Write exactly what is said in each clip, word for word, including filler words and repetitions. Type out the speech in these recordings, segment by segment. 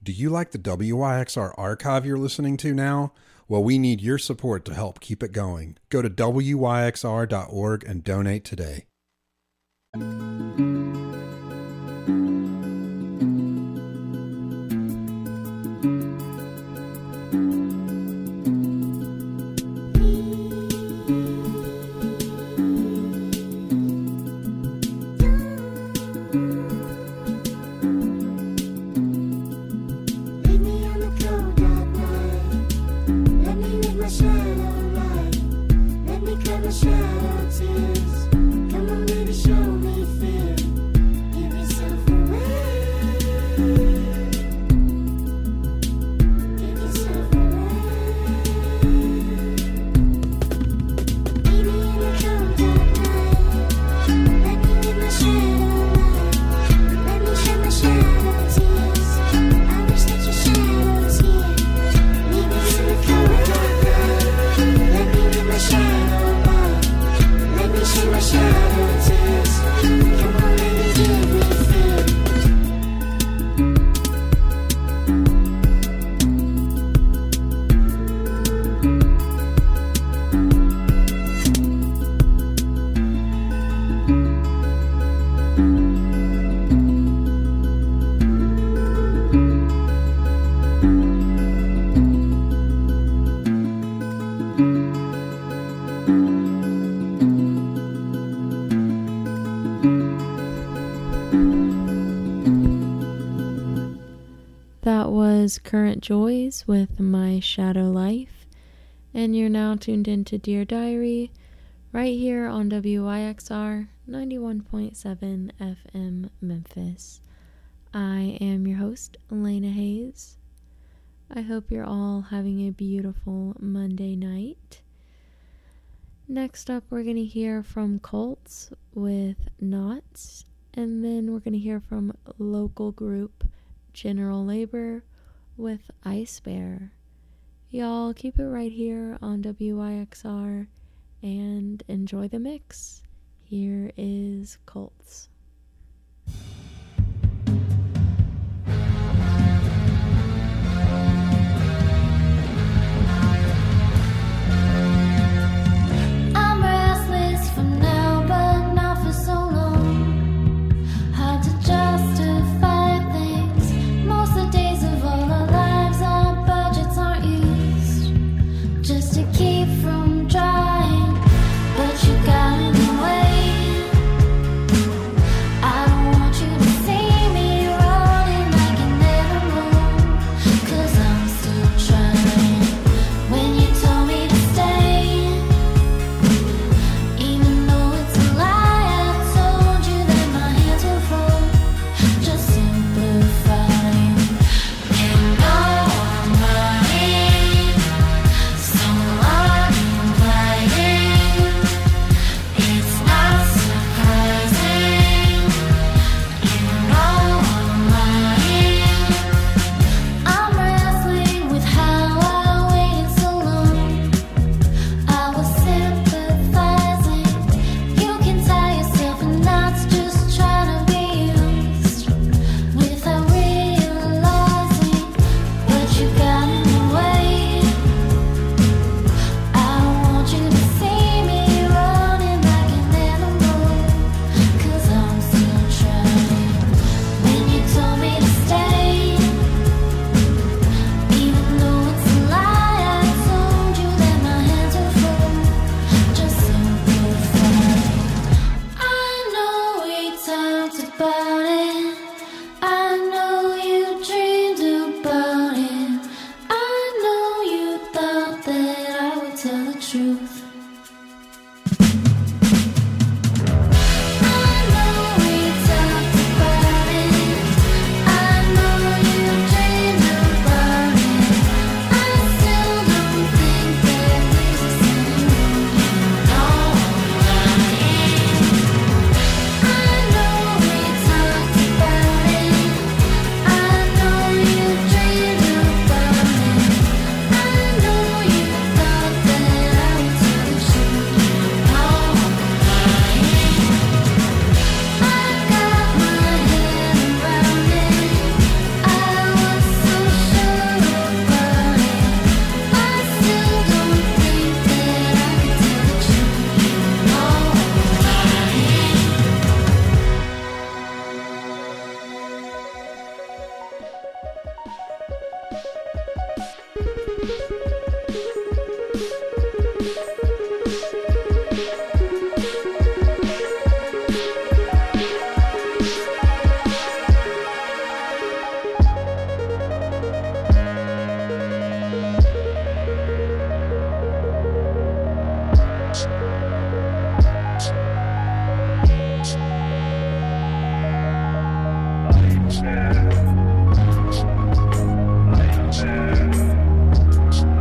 Do you like the W Y X R archive you're listening to now? Well, we need your support to help keep it going. Go to W Y X R dot org and donate today. Current Joys with My Shadow Life, and you're now tuned into Dear Diary right here on W Y X R ninety-one point seven F M Memphis. I am your host, Elena Hayes. I hope you're all having a beautiful Monday night. Next up, we're going to hear from Cults with Knots, and then we're going to hear from local group General Labor with Ice Bear. Y'all keep it right here on W Y X R and enjoy the mix. Here is Cults. I'm restless for now, but not for so long. Hard to justify things. Most of the days of all our lives, our budgets aren't used just to keep from drying. But you got in the way. I am there. I am there.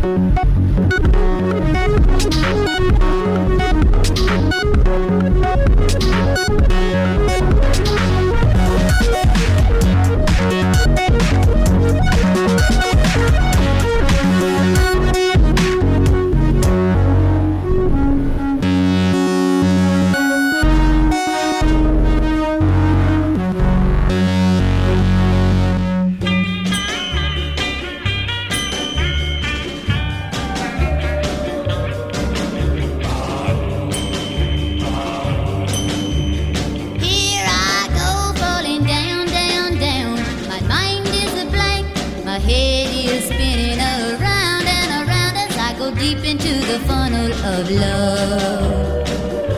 Of love.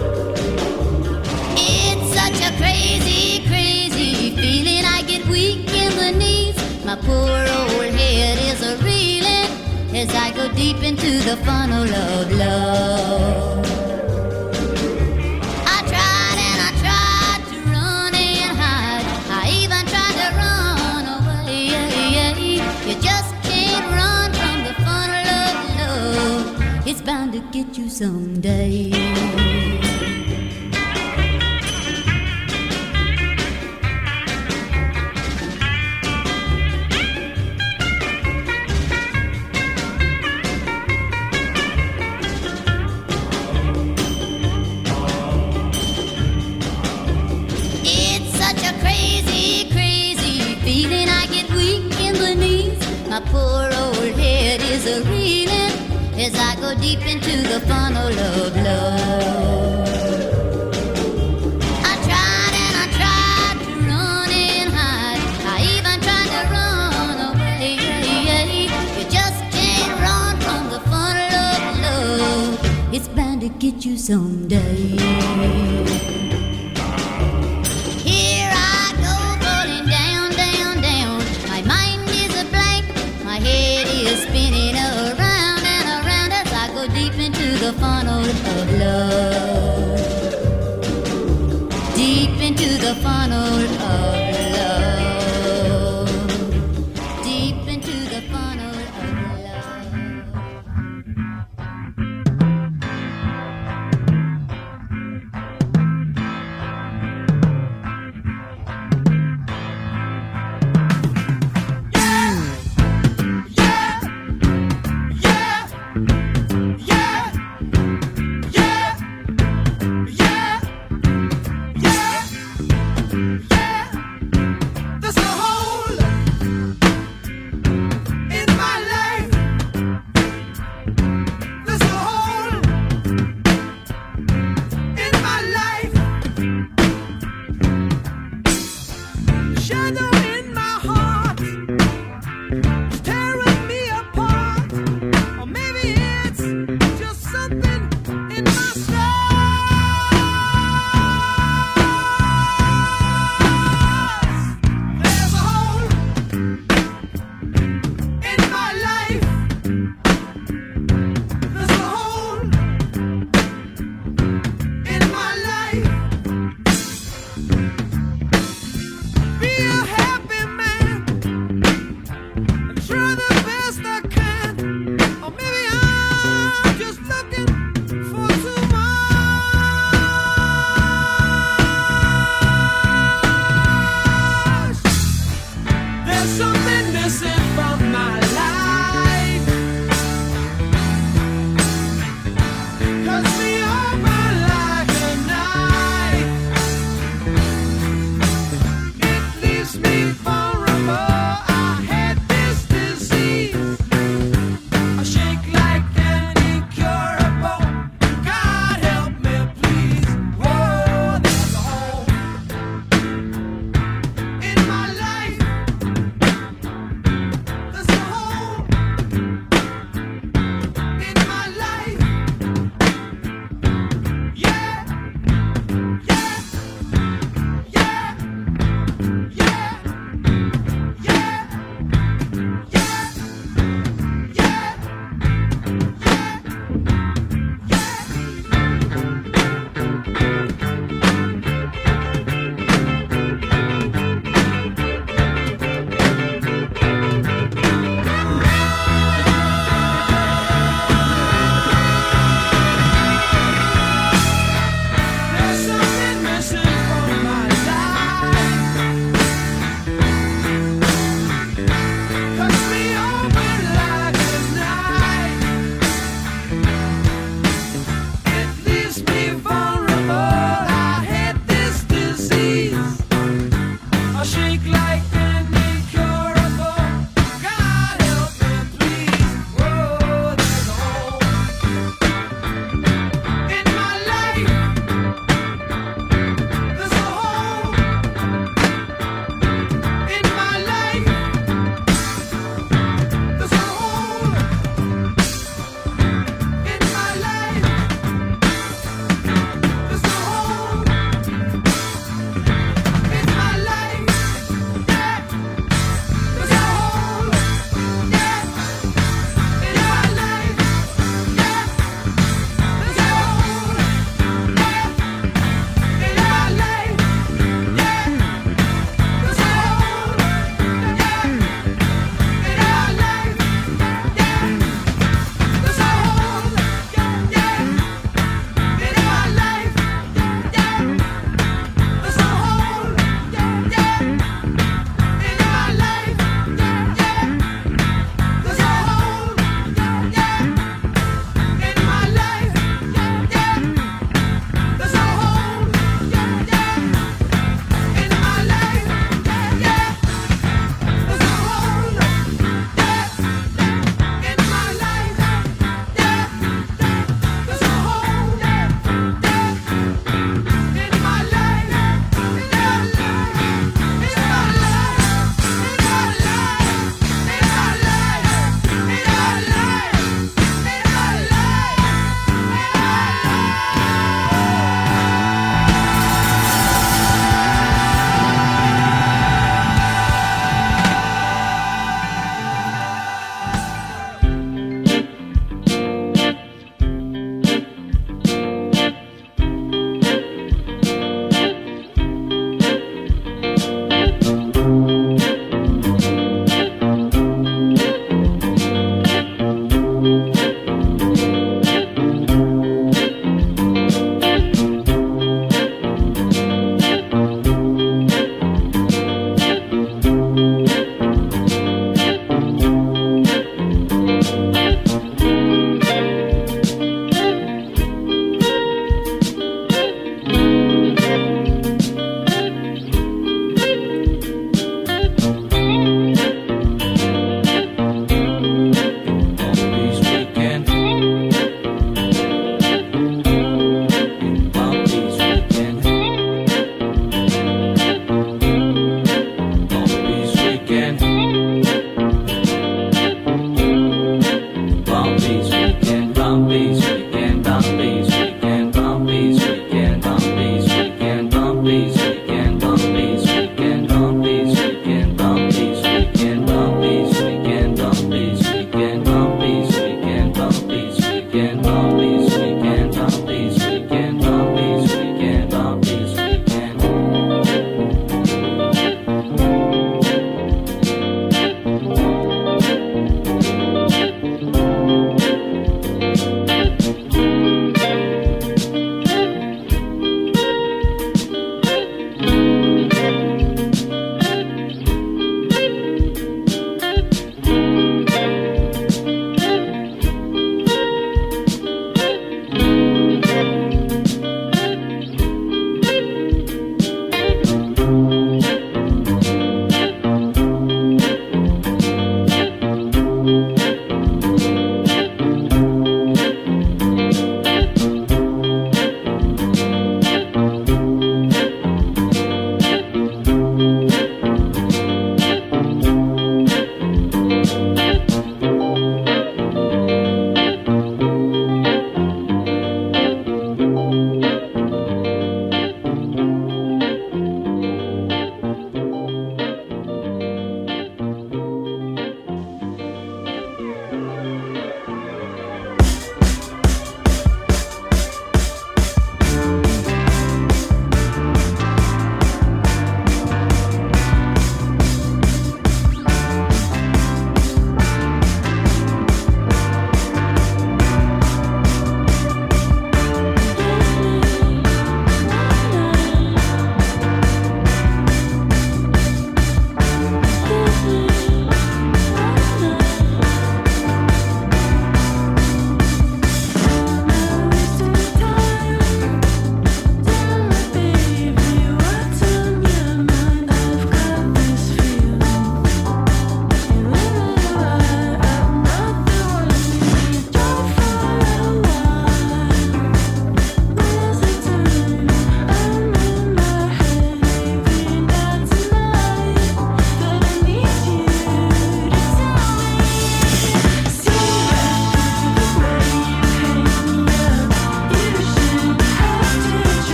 It's such a crazy, crazy feeling. I get weak in the knees. My poor old head is a reeling as I go deep into the funnel of love. I tried and I tried to run and hide. I even tried to run away. You just can't run from the funnel of love. It's bound to get you someday. It's such a crazy, crazy feeling. I get weak in the knees. My poor old head is a reeling as I go deep into the funnel of love. I tried and I tried to run and hide. I even tried to run away. You just can't run from the funnel of love. It's bound to get you someday. Here I go falling down, down, down. My mind is a blank. My head is spinning around. Deep into the funnel of love. Deep into the funnel of love. Deep into the funnel of love.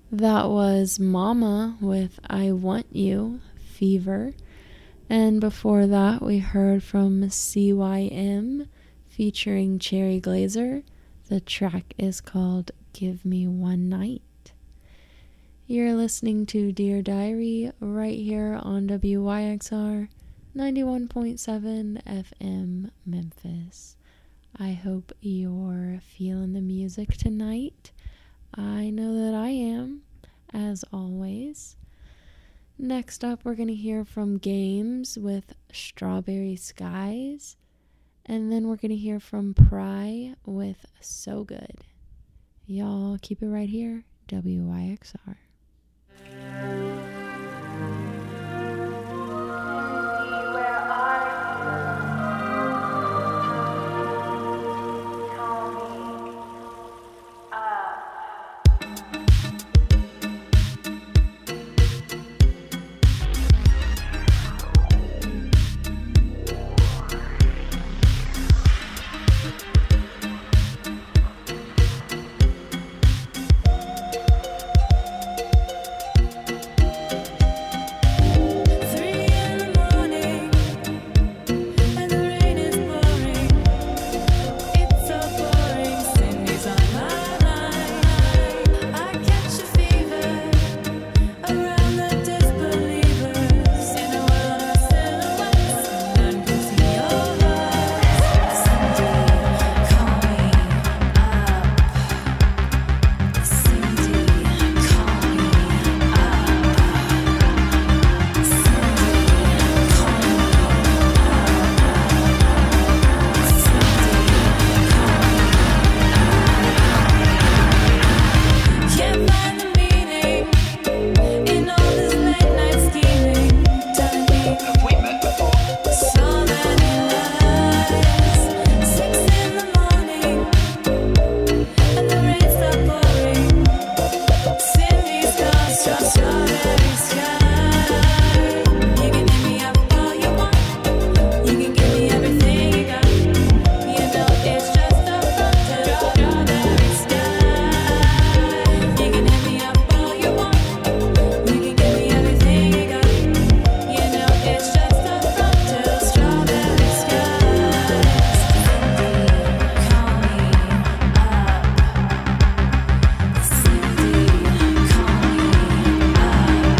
That was Mama with I Want You, Fever. And before that, we heard from C Y M featuring Cherry Glazer. The track is called Give Me One Night. You're listening to Dear Diary right here on W Y X R ninety-one point seven F M Memphis. I hope you're feeling the music tonight. I know that I am, as always. Next up, we're going to hear from Games with Strawberry Skies. And then we're going to hear from Pry with So Good. Y'all keep it right here, W Y X R. Cindy, call me up.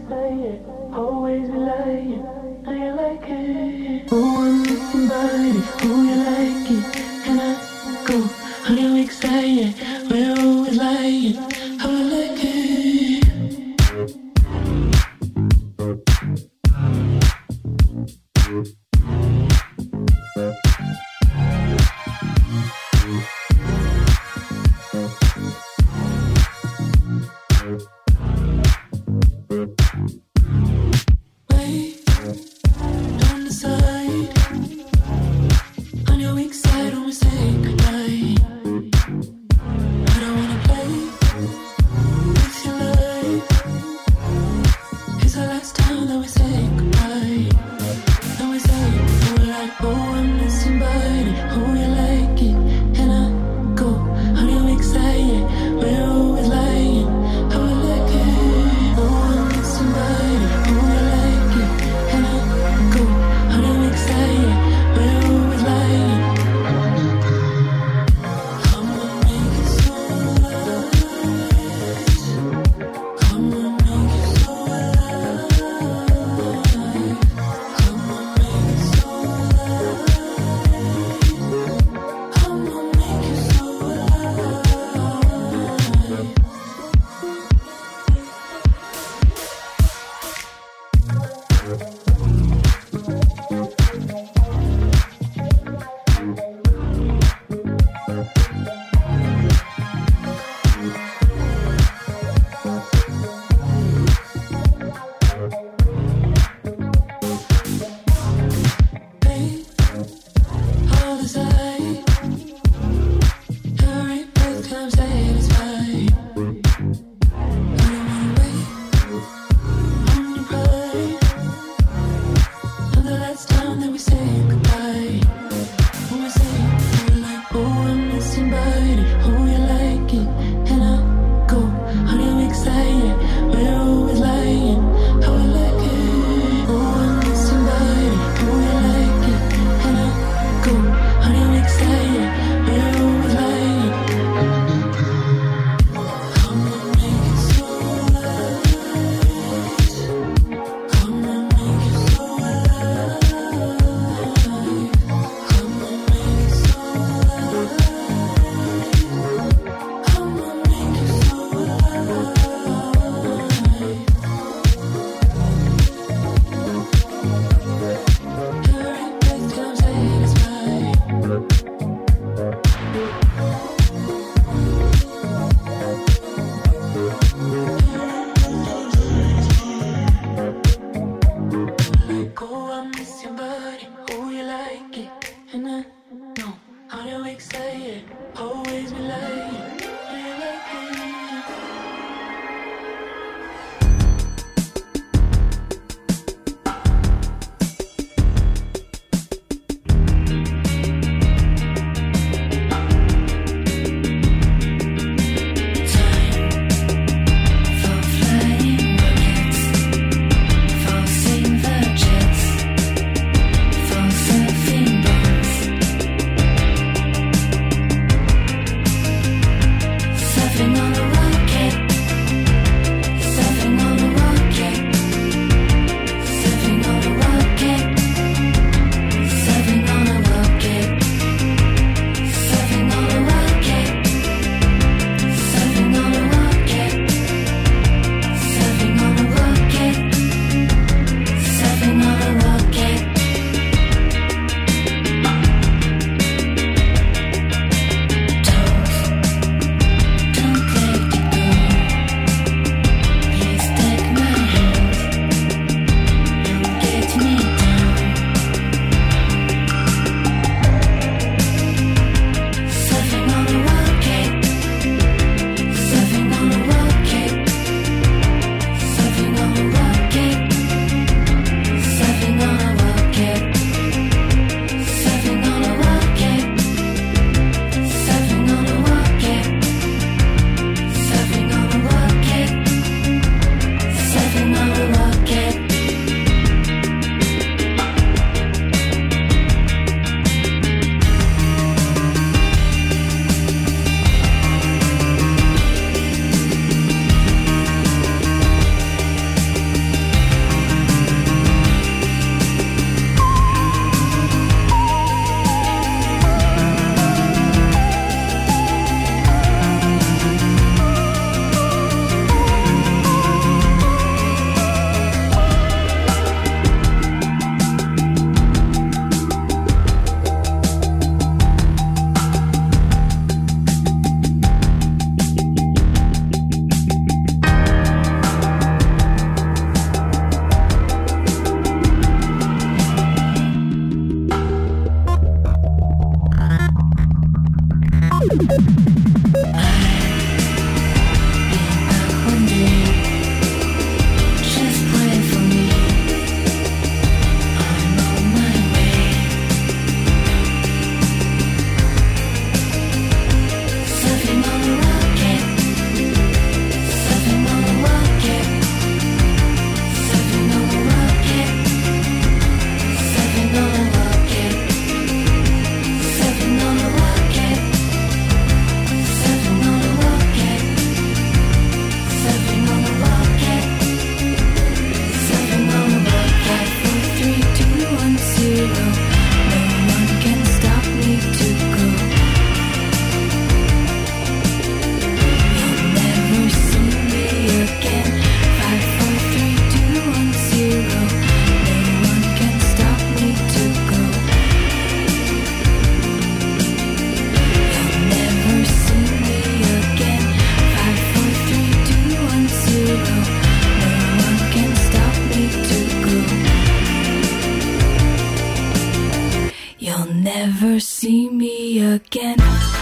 play it, always be lying. How you like it? Oh, I'm missing body. Oh, you like it? And I go, how you excited? We're always lying. How I like it? never see me again.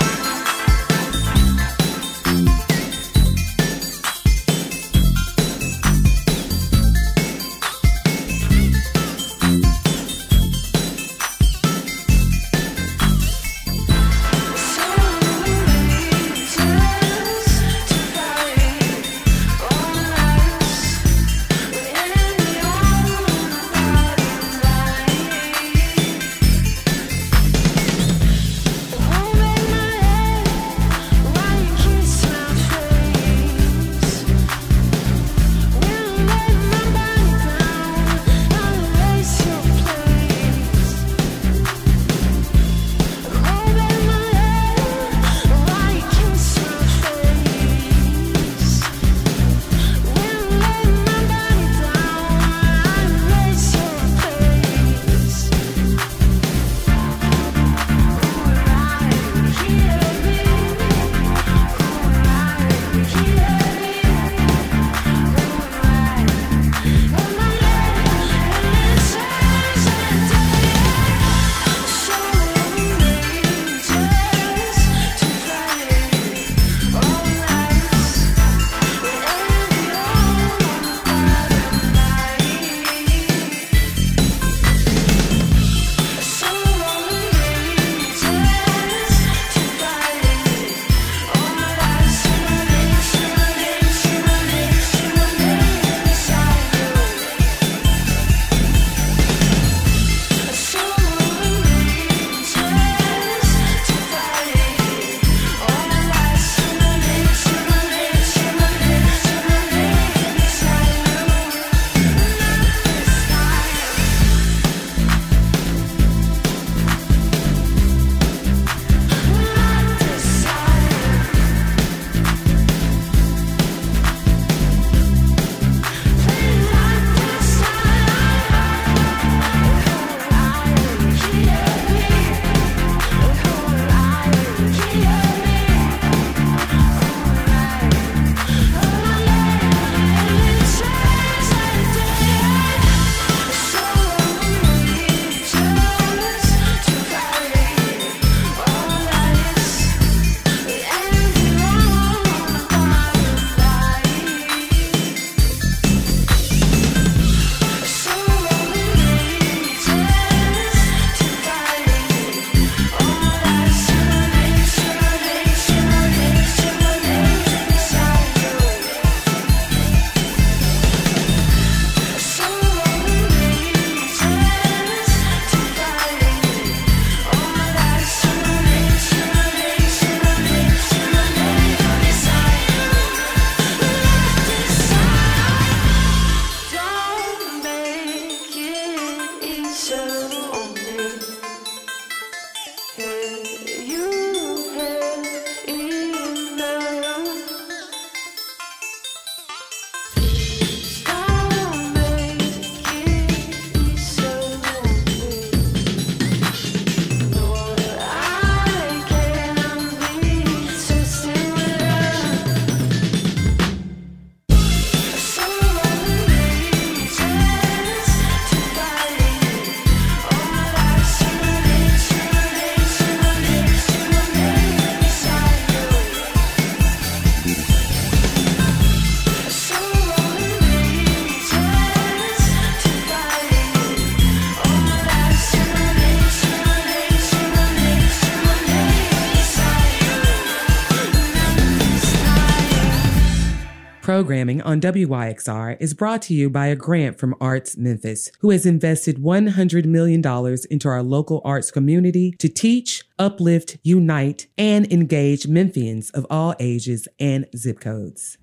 Programming on W Y X R is brought to you by a grant from Arts Memphis, who has invested one hundred million dollars into our local arts community to teach, uplift, unite, and engage Memphians of all ages and zip codes.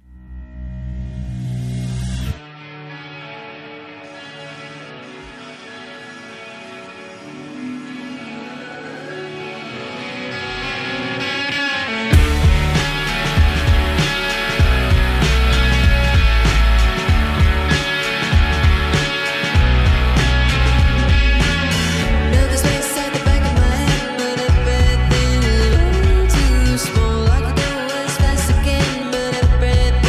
Small, I could go as fast again, but everything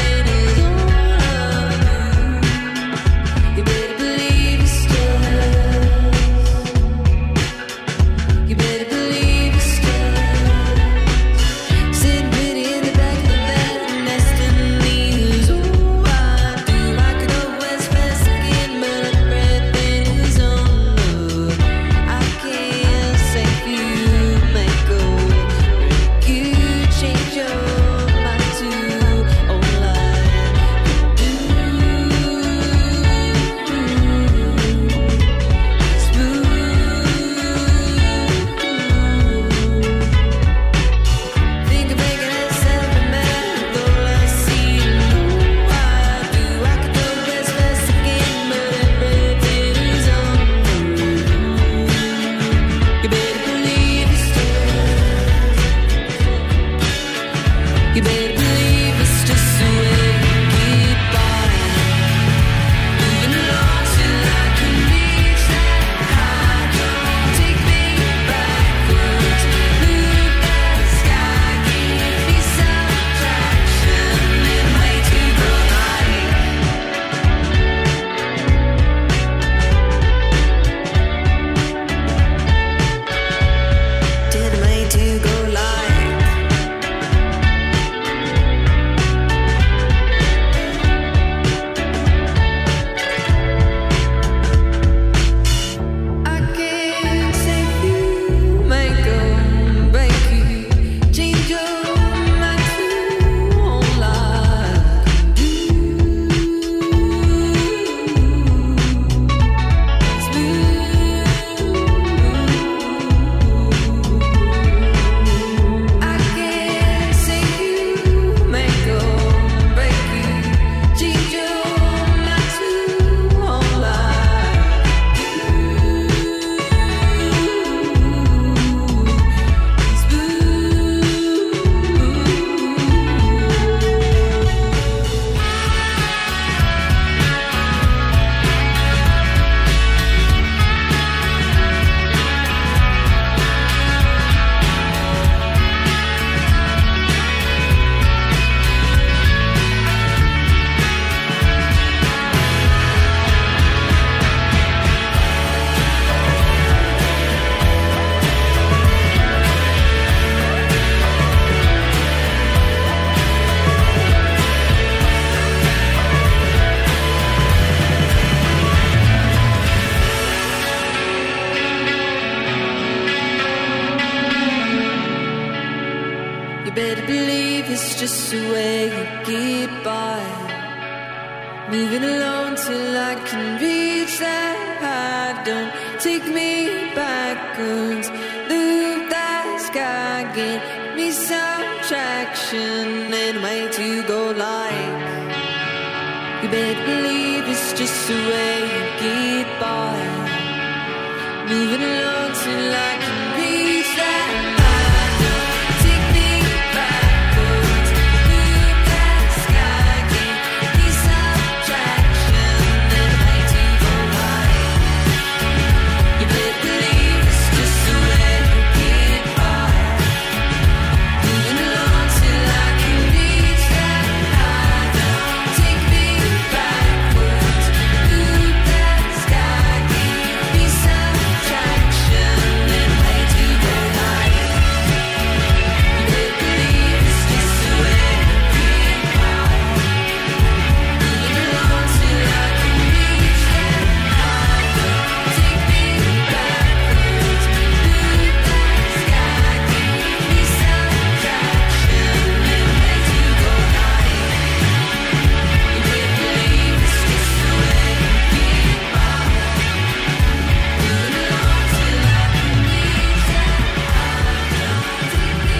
just a way you get by. Moving along till I can reach that high. Don't take me backwards. Loop that sky, give me some traction and way to go like. You better believe it's just the way you get by. Moving along till I can reach that high. Don't take me backwards. Loop that sky, give me some traction and way to go like. You better believe it's just the way you get by. Moving along till I can reach that high. Don't take me backwards. Loop that sky, give me some traction and way to go like. You better believe it's just the way you get by. Moving along till I can reach that high. Don't take me backwards. Loop that sky, give me some traction and way to go like. You better believe it's just the way you get by. Moving along till I can reach that high. Don't take me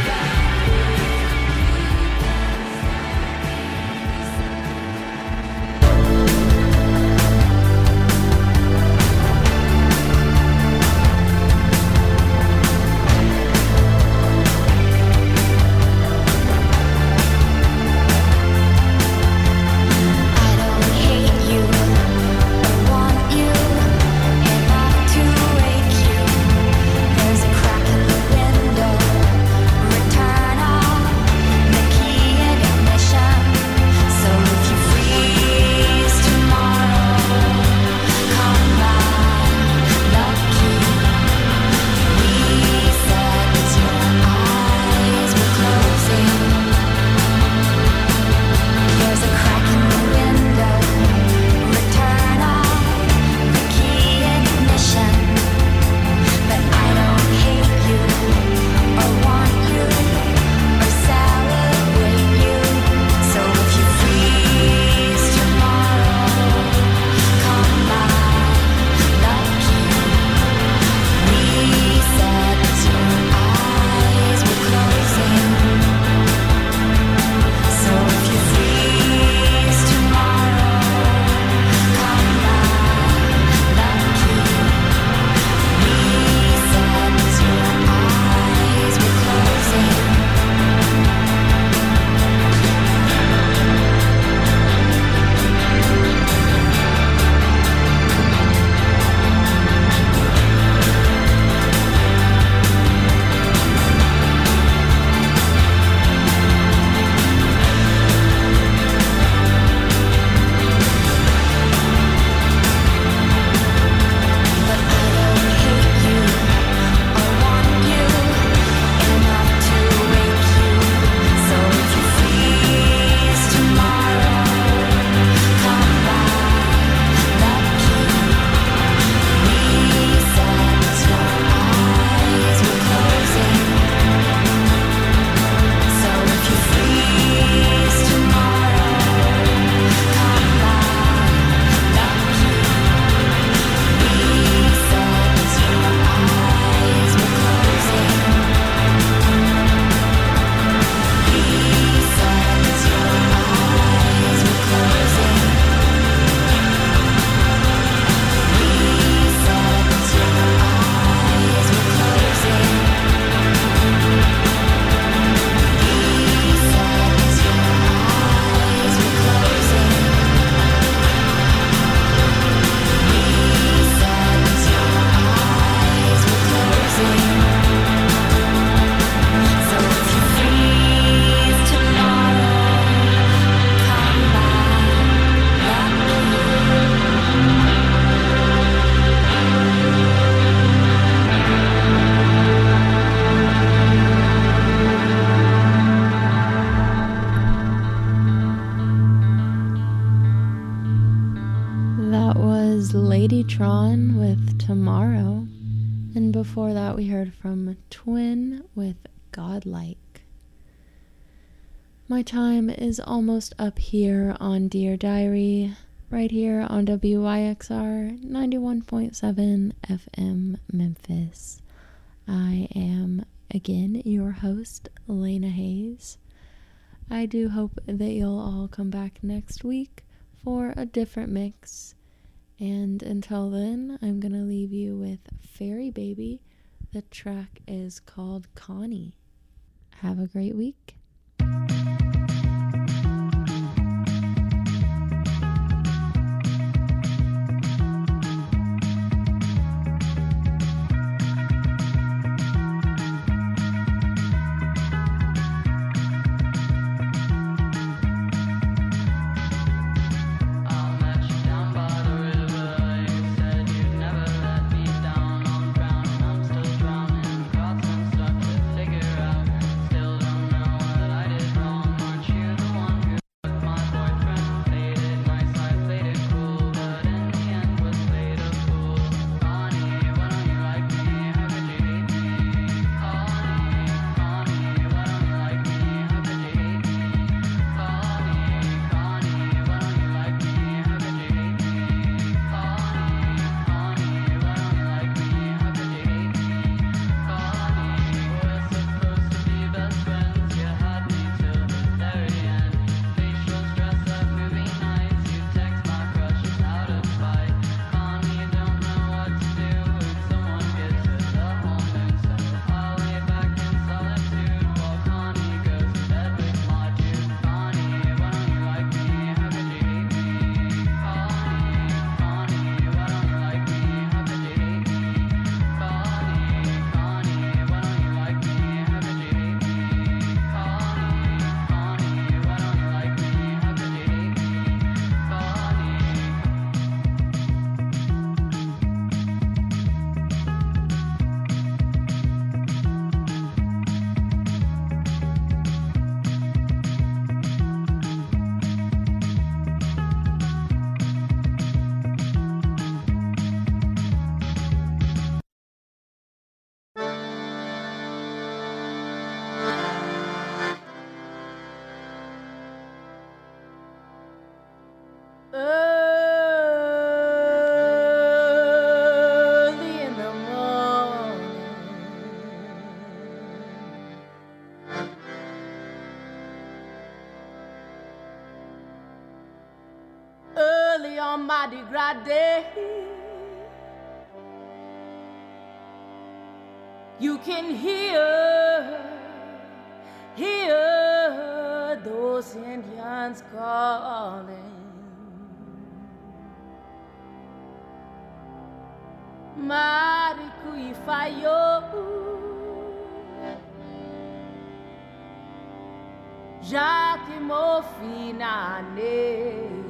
I don't hate you or want you enough to wake you. There's a crack in the window. Return off the key ignition. So if you freeze tomorrow, come back lucky. We said your eyes were closing. There's a crack in the window. Return off the key ignition. But I don't hate you or want you or celebrate you. So if you freeze tomorrow, come back lucky. We said your eyes were closing. So if you freeze tomorrow, come back lucky. We said your eyes were closing. But I don't hate you or want you enough to wake you. So if you freeze tomorrow, come back lucky. We said your eyes were closing. So if you freeze tomorrow, come back lucky. We said your eyes were closing. We said your eyes were closing. We said your eyes were closing. We said your eyes were closing. We said your eyes were closing. So if you freeze tomorrow, come back That was Ladytron with Tomorrow. And before that, we heard from Twin with Godlike. My time is almost up here on Dear Diary, right here on W Y X R ninety-one point seven F M Memphis. I am, again, your host, Elena Hayes. I do hope that you'll all come back next week for a different mix. And until then, I'm going to leave you with Fairy Baby. The track is called Connie. Have a great week. Mardi Gras Day, you can hear, hear those Indians calling. Marikuifayo, Jacques Mofinane.